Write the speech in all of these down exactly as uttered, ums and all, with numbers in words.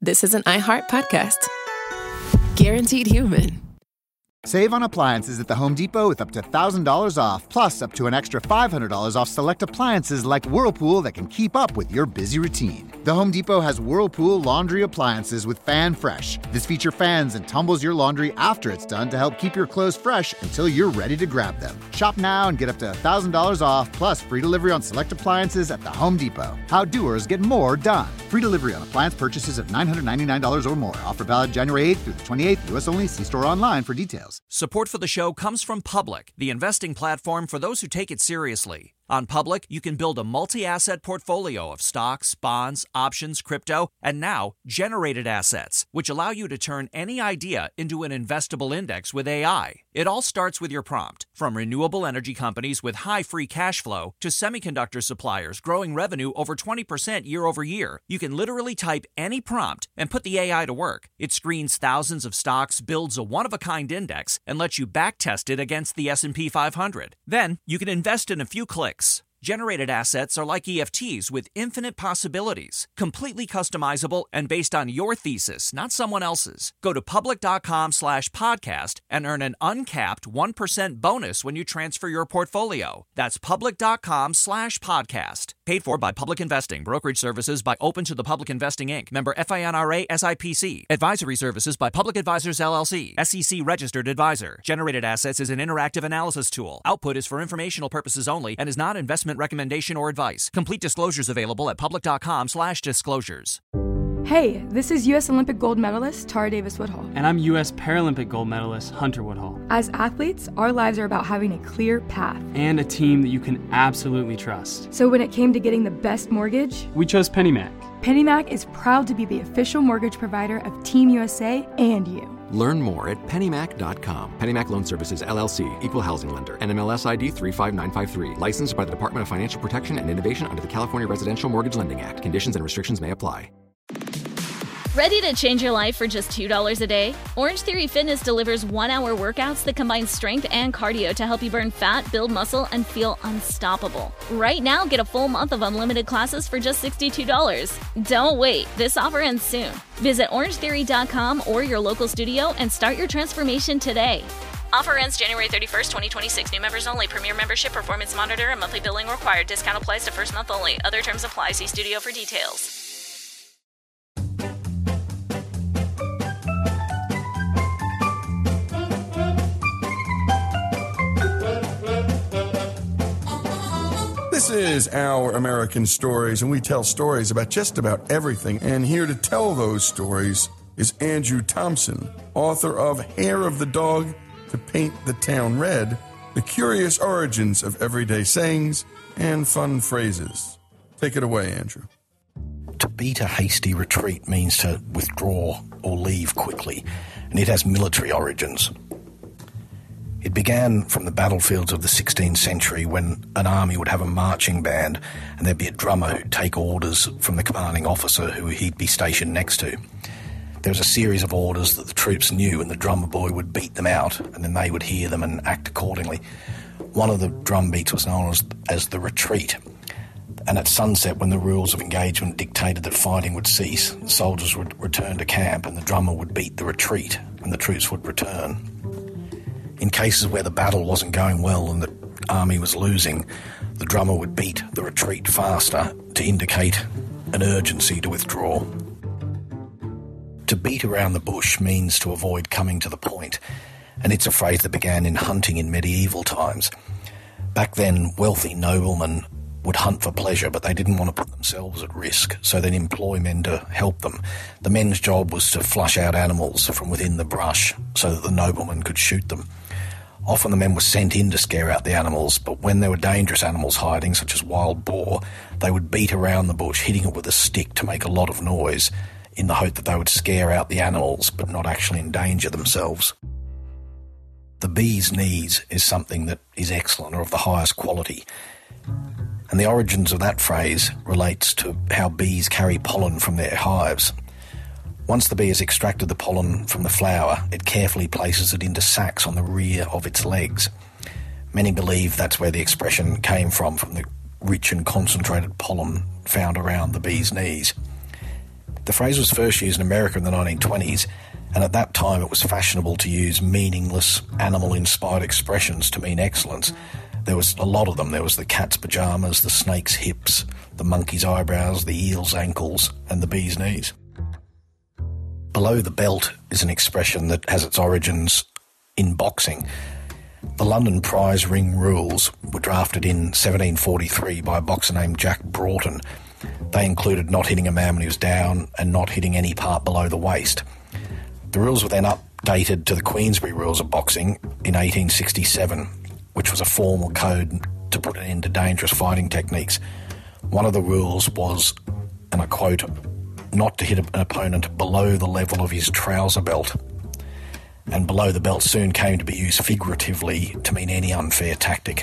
this is an iHeart podcast. Guaranteed human. Save on appliances at the Home Depot with up to one thousand dollars off, plus up to an extra five hundred dollars off select appliances like Whirlpool that can keep up with your busy routine. The Home Depot has Whirlpool laundry appliances with Fan Fresh. This feature fans and tumbles your laundry after it's done to help keep your clothes fresh until you're ready to grab them. Shop now and get up to one thousand dollars off, plus free delivery on select appliances at the Home Depot. How doers get more done. Free delivery on appliance purchases of nine hundred ninety-nine dollars or more. Offer valid January eighth through the twenty-eighth. U S only. See store online for details. Support for the show comes from Public, the investing platform for those who take it seriously. On Public, you can build a multi-asset portfolio of stocks, bonds, options, crypto, and now generated assets, which allow you to turn any idea into an investable index with A I. It all starts with your prompt. From renewable energy companies with high free cash flow to semiconductor suppliers growing revenue over twenty percent year over year, you can literally type any prompt and put the A I to work. It screens thousands of stocks, builds a one-of-a-kind index, and lets you backtest it against the S and P five hundred. Then, you can invest in a few clicks. Generated assets are like E F Ts with infinite possibilities, completely customizable and based on your thesis, not someone else's. Go to public.com slash podcast and earn an uncapped one percent bonus when you transfer your portfolio. That's public.com slash podcast. Paid for by Public Investing. Brokerage services by Open to the Public Investing, Incorporated. Member FINRA S I P C. Advisory services by Public Advisors, L L C. S E C registered advisor. Generated Assets is an interactive analysis tool. Output is for informational purposes only and is not investment recommendation or advice. Complete disclosures available at public.com slash disclosures. Hey, this is U S Olympic gold medalist Tara Davis Woodhull. And I'm U S Paralympic gold medalist Hunter Woodhull. As athletes, our lives are about having a clear path. And a team that you can absolutely trust. So when it came to getting the best mortgage, we chose PennyMac. PennyMac is proud to be the official mortgage provider of Team U S A and you. Learn more at pennymac dot com. PennyMac Loan Services, L L C, Equal Housing Lender, N M L S I D three five nine five three. Licensed by the Department of Financial Protection and Innovation under the California Residential Mortgage Lending Act. Conditions and restrictions may apply. Ready to change your life for just two dollars a day? Orange Theory Fitness delivers one-hour workouts that combine strength and cardio to help you burn fat, build muscle, and feel unstoppable. Right now, get a full month of unlimited classes for just sixty-two dollars. Don't wait. This offer ends soon. Visit orange theory dot com or your local studio and start your transformation today. Offer ends January thirty-first, twenty twenty-six. New members only. Premier membership, performance monitor, and monthly billing required. Discount applies to first month only. Other terms apply. See studio for details. This is Our American Stories, and we tell stories about just about everything. And here to tell those stories is Andrew Thompson, author of Hair of the Dog to Paint the Town Red, The Curious Origins of Everyday Sayings and Fun Phrases. Take it away, Andrew. To beat a hasty retreat means to withdraw or leave quickly, and it has military origins. It began from the battlefields of the sixteenth century when an army would have a marching band and there'd be a drummer who'd take orders from the commanding officer who he'd be stationed next to. There was a series of orders that the troops knew and the drummer boy would beat them out and then they would hear them and act accordingly. One of the drum beats was known as, as the retreat. And at sunset, when the rules of engagement dictated that fighting would cease, the soldiers would return to camp and the drummer would beat the retreat and the troops would return. In cases where the battle wasn't going well and the army was losing, the drummer would beat the retreat faster to indicate an urgency to withdraw. To beat around the bush means to avoid coming to the point, and it's a phrase that began in hunting in medieval times. Back then, wealthy noblemen would hunt for pleasure, but they didn't want to put themselves at risk, so they'd employ men to help them. The men's job was to flush out animals from within the brush so that the noblemen could shoot them. Often the men were sent in to scare out the animals, but when there were dangerous animals hiding, such as wild boar, they would beat around the bush, hitting it with a stick to make a lot of noise, in the hope that they would scare out the animals, but not actually endanger themselves. The bee's knees is something that is excellent or of the highest quality, and the origins of that phrase relates to how bees carry pollen from their hives. Once the bee has extracted the pollen from the flower, it carefully places it into sacs on the rear of its legs. Many believe that's where the expression came from, from the rich and concentrated pollen found around the bee's knees. The phrase was first used in America in the nineteen twenties, and at that time it was fashionable to use meaningless, animal-inspired expressions to mean excellence. There was a lot of them. There was the cat's pyjamas, the snake's hips, the monkey's eyebrows, the eel's ankles, and the bee's knees. Below the belt is an expression that has its origins in boxing. The London Prize Ring rules were drafted in seventeen forty-three by a boxer named Jack Broughton. They included not hitting a man when he was down and not hitting any part below the waist. The rules were then updated to the Queensberry Rules of Boxing in eighteen sixty-seven, which was a formal code to put an end to dangerous fighting techniques. One of the rules was, and I quote, not to hit an opponent below the level of his trouser belt. And below the belt soon came to be used figuratively to mean any unfair tactic.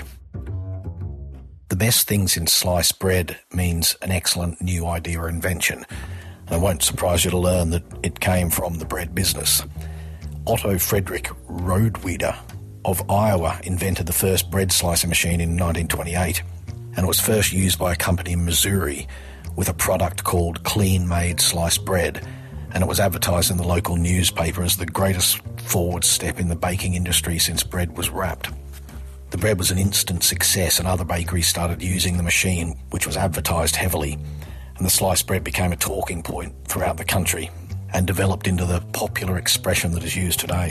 The best thing since sliced bread means an excellent new idea or invention. And it won't surprise you to learn that it came from the bread business. Otto Frederick Rodeweeder of Iowa invented the first bread slicing machine in nineteen twenty-eight, and it was first used by a company in Missouri with a product called Clean Made Sliced Bread, and it was advertised in the local newspaper as the greatest forward step in the baking industry since bread was wrapped. The bread was an instant success, and other bakeries started using the machine, which was advertised heavily, and the sliced bread became a talking point throughout the country and developed into the popular expression that is used today.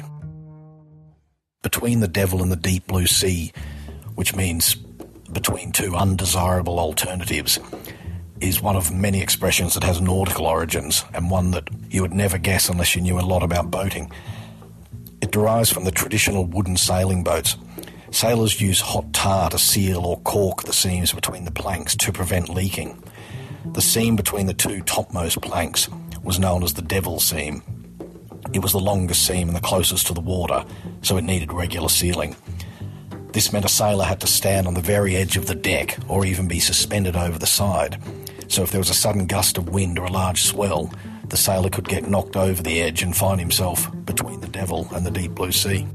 Between the devil and the deep blue sea, which means between two undesirable alternatives, is one of many expressions that has nautical origins, and one that you would never guess unless you knew a lot about boating. It derives from the traditional wooden sailing boats. Sailors use hot tar to seal or cork the seams between the planks to prevent leaking. The seam between the two topmost planks was known as the devil's seam. It was the longest seam and the closest to the water, so it needed regular sealing. This meant a sailor had to stand on the very edge of the deck or even be suspended over the side. So if there was a sudden gust of wind or a large swell, the sailor could get knocked over the edge and find himself between the devil and the deep blue sea.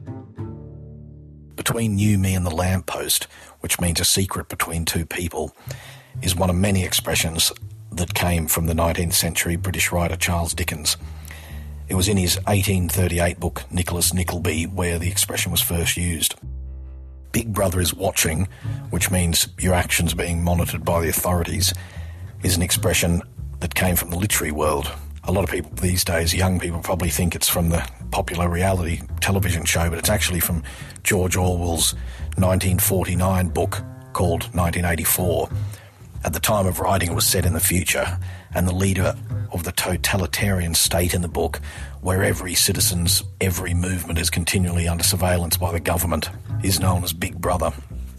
Between you, me and the lamppost, which means a secret between two people, is one of many expressions that came from the nineteenth century British writer Charles Dickens. It was in his eighteen thirty-eight book Nicholas Nickleby where the expression was first used. Big Brother is watching, which means your actions being monitored by the authorities, is an expression that came from the literary world. A lot of people these days, young people, probably think it's from the popular reality television show, but it's actually from George Orwell's nineteen forty-nine book called nineteen eighty-four. At the time of writing, it was set in the future, and the leader of the totalitarian state in the book, where every citizen's every movement is continually under surveillance by the government, is known as Big Brother.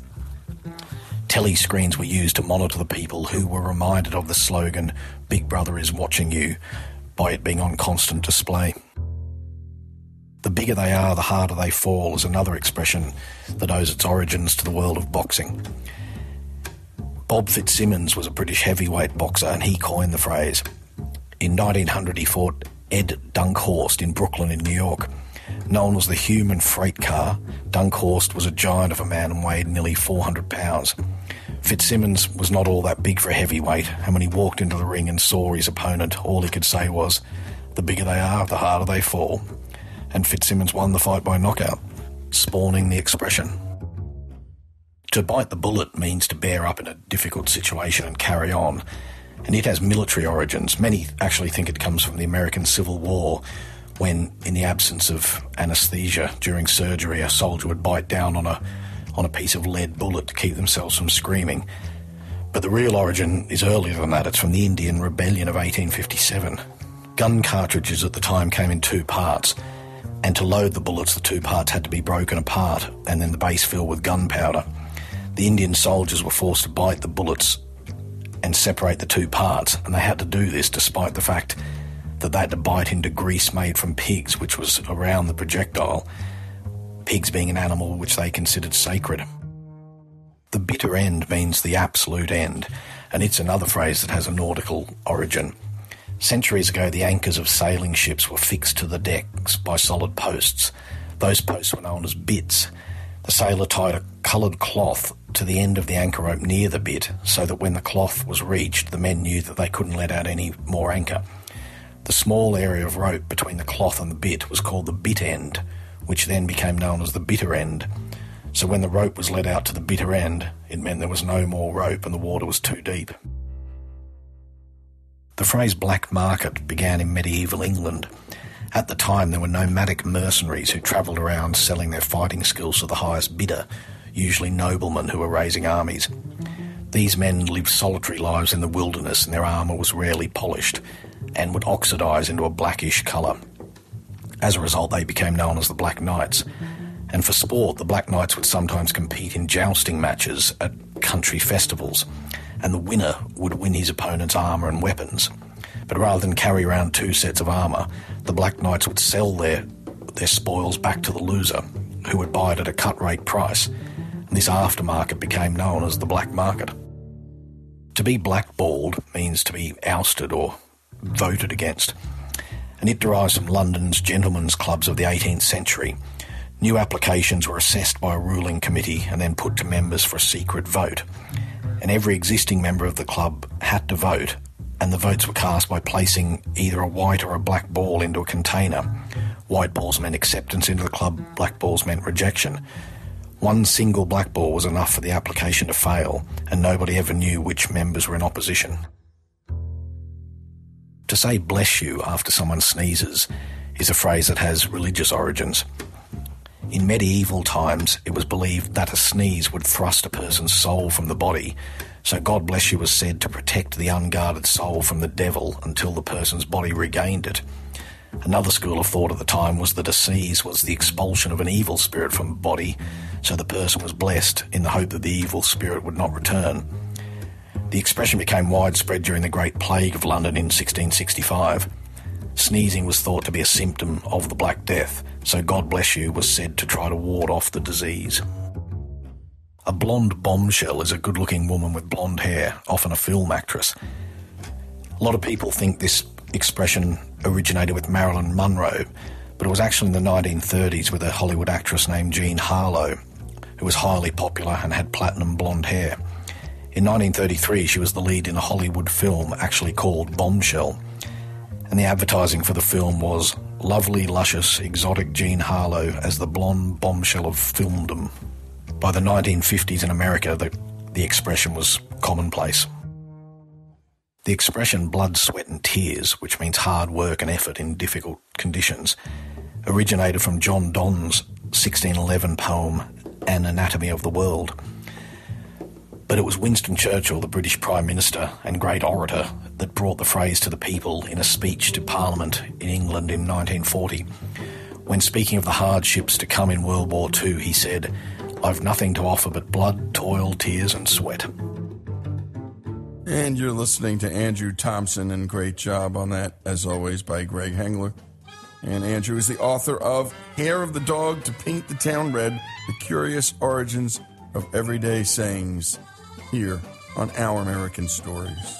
Telescreens were used to monitor the people who were reminded of the slogan, Big Brother is watching you, by it being on constant display. The bigger they are, the harder they fall is another expression that owes its origins to the world of boxing. Bob Fitzsimmons was a British heavyweight boxer, and he coined the phrase. In nineteen hundred, he fought Ed Dunkhorst in Brooklyn in New York. Known as the human freight car, Dunkhorst was a giant of a man and weighed nearly four hundred pounds. Fitzsimmons was not all that big for a heavyweight, and when he walked into the ring and saw his opponent, all he could say was, the bigger they are, the harder they fall. And Fitzsimmons won the fight by knockout, spawning the expression. To bite the bullet means to bear up in a difficult situation and carry on, and it has military origins. Many actually think it comes from the American Civil War, when, in the absence of anaesthesia during surgery, a soldier would bite down on a on a piece of lead bullet to keep themselves from screaming. But the real origin is earlier than that. It's from the Indian Rebellion of eighteen fifty-seven. Gun cartridges at the time came in two parts, and to load the bullets, the two parts had to be broken apart and then the base filled with gunpowder. The Indian soldiers were forced to bite the bullets and separate the two parts, and they had to do this despite the fact that they had to bite into grease made from pigs, which was around the projectile, pigs being an animal which they considered sacred. The bitter end means the absolute end, and it's another phrase that has a nautical origin. Centuries ago, the anchors of sailing ships were fixed to the decks by solid posts. Those posts were known as bitts. The sailor tied a coloured cloth to the end of the anchor rope near the bit, so that when the cloth was reached, the men knew that they couldn't let out any more anchor. The small area of rope between the cloth and the bit was called the bit end, which then became known as the bitter end. So when the rope was let out to the bitter end, it meant there was no more rope and the water was too deep. The phrase black market began in medieval England. At the time, there were nomadic mercenaries who travelled around selling their fighting skills to the highest bidder, usually noblemen who were raising armies. These men lived solitary lives in the wilderness and their armour was rarely polished and would oxidise into a blackish colour. As a result, they became known as the Black Knights. And for sport, the Black Knights would sometimes compete in jousting matches at country festivals, and the winner would win his opponent's armour and weapons. But rather than carry around two sets of armour, the Black Knights would sell their, their spoils back to the loser, who would buy it at a cut-rate price. And this aftermarket became known as the black market. To be blackballed means to be ousted or voted against, and it derives from London's gentlemen's clubs of the eighteenth century. New applications were assessed by a ruling committee and then put to members for a secret vote. And every existing member of the club had to vote, and the votes were cast by placing either a white or a black ball into a container. White balls meant acceptance into the club, black balls meant rejection. One single black ball was enough for the application to fail, and nobody ever knew which members were in opposition. To say bless you after someone sneezes is a phrase that has religious origins. In medieval times, it was believed that a sneeze would thrust a person's soul from the body, so God bless you was said to protect the unguarded soul from the devil until the person's body regained it. Another school of thought at the time was that a sneeze was the expulsion of an evil spirit from the body, so the person was blessed in the hope that the evil spirit would not return. The expression became widespread during the Great Plague of London in sixteen sixty-five. Sneezing was thought to be a symptom of the Black Death, so God bless you was said to try to ward off the disease. A blonde bombshell is a good-looking woman with blonde hair, often a film actress. A lot of people think this expression originated with Marilyn Monroe, but it was actually in the nineteen thirties with a Hollywood actress named Jean Harlow, who was highly popular and had platinum blonde hair. In nineteen thirty-three, she was the lead in a Hollywood film actually called Bombshell, and the advertising for the film was lovely, luscious, exotic Jean Harlow as the blonde bombshell of filmdom. By the nineteen fifties in America, the, the expression was commonplace. The expression blood, sweat and tears, which means hard work and effort in difficult conditions, originated from John Donne's sixteen eleven poem An Anatomy of the World. But it was Winston Churchill, the British Prime Minister and great orator, that brought the phrase to the people in a speech to Parliament in England in nineteen forty. When speaking of the hardships to come in World War Two, he said, "I've nothing to offer but blood, toil, tears and sweat." And you're listening to Andrew Thompson, and great job on that, as always, by Greg Hengler. And Andrew is the author of Hair of the Dog to Paint the Town Red, The Curious Origins of Everyday Sayings, here on Our American Stories.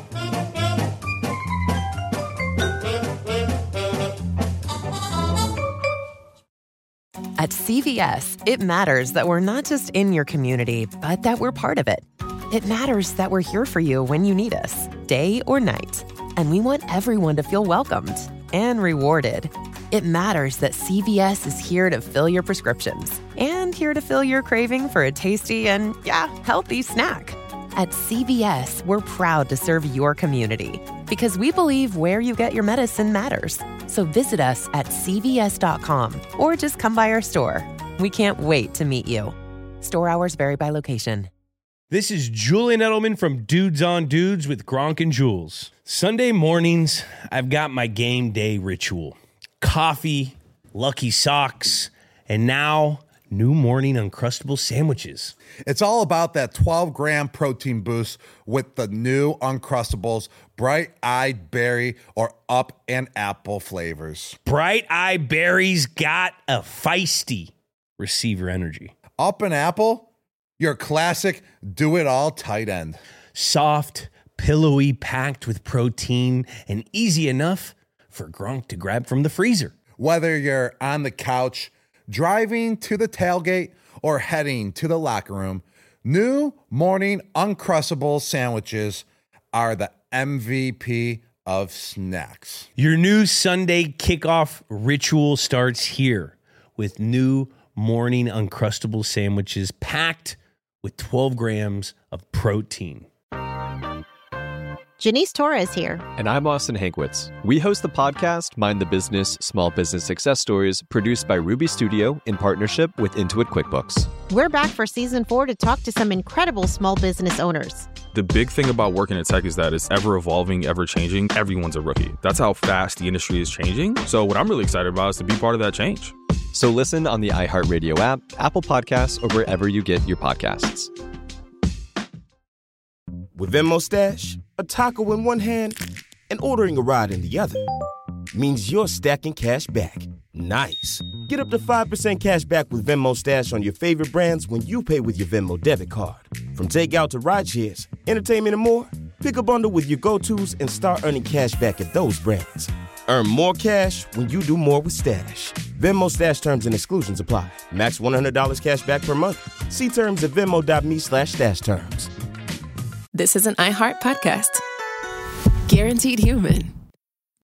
At C V S, it matters that we're not just in your community, but that we're part of it. It matters that we're here for you when you need us, day or night. And we want everyone to feel welcomed and rewarded. It matters that C V S is here to fill your prescriptions and here to fill your craving for a tasty and, yeah, healthy snack. At C V S, we're proud to serve your community because we believe where you get your medicine matters. So visit us at C V S dot com or just come by our store. We can't wait to meet you. Store hours vary by location. This is Julian Edelman from Dudes on Dudes with Gronk and Jules. Sunday mornings, I've got my game day ritual. Coffee, Lucky Socks, and now new morning Uncrustable sandwiches. It's all about that twelve gram protein boost with the new Uncrustables, Bright Eyed Berry or Up and Apple flavors. Bright Eyed Berry's got a feisty receiver energy. Up and Apple? Your classic do-it-all tight end. Soft, pillowy, packed with protein, and easy enough for Gronk to grab from the freezer. Whether you're on the couch, driving to the tailgate, or heading to the locker room, new morning Uncrustable sandwiches are the M V P of snacks. Your new Sunday kickoff ritual starts here with new morning Uncrustable sandwiches packed with twelve grams of protein. Janice Torres here. And I'm Austin Hankwitz. We host the podcast, Mind the Business, Small Business Success Stories, produced by Ruby Studio in partnership with Intuit QuickBooks. We're back for season four to talk to some incredible small business owners. The big thing about working in tech is that it's ever evolving, ever changing. Everyone's a rookie. That's how fast the industry is changing. So what I'm really excited about is to be part of that change. So listen on the iHeartRadio app, Apple Podcasts, or wherever you get your podcasts. With Venmo Stash, a taco in one hand and ordering a ride in the other means you're stacking cash back. Nice. Get up to five percent cash back with Venmo Stash on your favorite brands when you pay with your Venmo debit card. From takeout to rideshares, entertainment, and more, pick a bundle with your go-tos and start earning cash back at those brands. Earn more cash when you do more with Stash. Venmo Stash terms and exclusions apply. Max one hundred dollars cash back per month. See terms at venmo.me slash stash terms. This is an iHeart podcast. Guaranteed Human.